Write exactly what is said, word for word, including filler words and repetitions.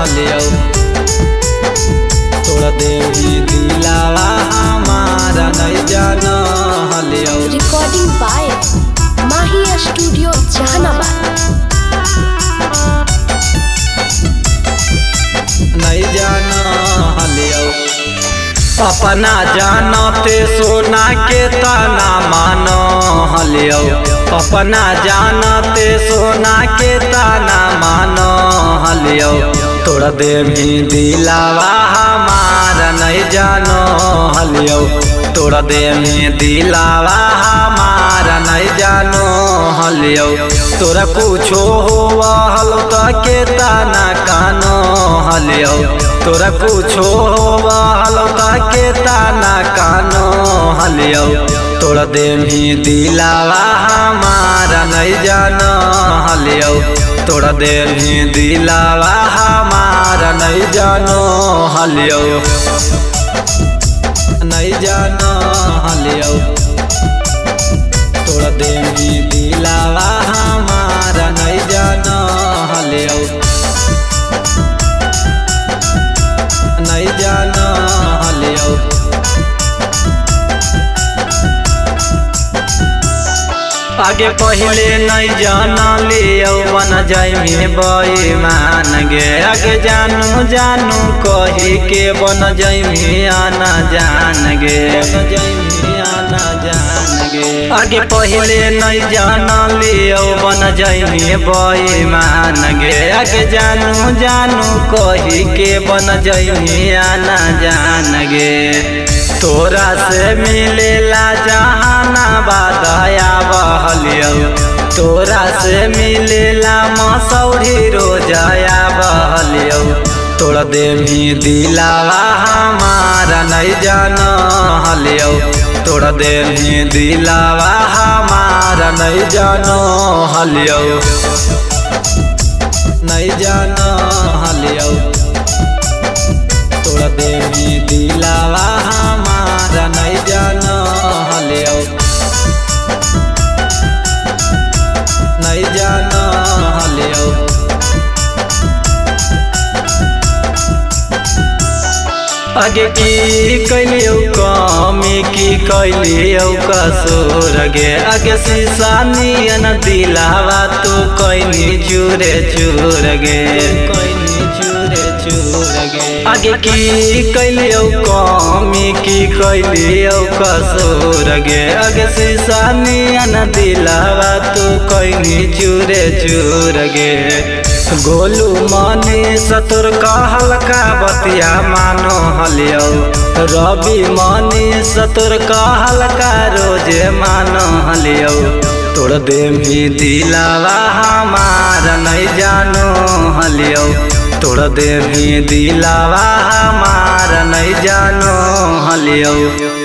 हलियो तोड़ देवी दिलावा हमारा नहीं जानो हलियो। Recording by Mahiya studio Jahanabad. नहीं जानो हलियो अपना जानते सोना के ताना मानो हलियो अपना जानते सोना के ताना मानो हलियो तोड़ देवी दिलावा हमारा नहीं जानो हलियो तोड़ देवी दिलावा हमारा नहीं जानो हलियो तोरा कुछो होवा हलो तो के ताना कानो हलियो तोरा कुछो होवा हलो तो के ताना कानो हलियो तोड़ देवी दिलावा हमारा नहीं जानो हलियो तोड़ देवी दिलावा हमारा नहीं जानो हलियो नहीं जानो हलियो तोड़ देवी दिलावा हमारा नहीं जानो हलियो नहीं जानो हलियो। आगे पहले नहीं जाना लियो बन जाइए बेईमान गे आगे जानू जानू कही के बन जाइए आना जान गे आना जान गे आगे पहले नहीं जाना लियो बन जाइए बेईमान गे आगे जानू जानू कही के बन जाइए आना जान गे तोरा से मिलेला जहानाबाद बहलियो तोरा से मिलेला मसौरी रोजाया बहलियो तोड़ देवी दिलावा हमारा नहीं जानो हलियो तोड़ देवी दिलावा हमारा नहीं जानो हलियो नहीं जानो हलियो तोड़ देवी दिलावा हमारा नहीं जानो हलियो नहीं जानो हलियो। आगे की कैलियो कमी की कैलियो कसूर गे आगे शीशानियन दिलावा तू कैनी चूरे चूर गे कैनी चूरे चूर गे आगे की कैलियो कमी की कैलियो कसूर गे आगे शीशानियन दिलावा तू कैनी चूरे चूर गे गोलू मनी सतुर कहल का बतिया मानो हलियो रवि मनी सतुर कहल का रोजे मानो हलियो तोड़ देवी दिलावा हमारा नहीं जानो हलियो तोड़ देवी दिलावा हमारा नहीं जानो हलियो।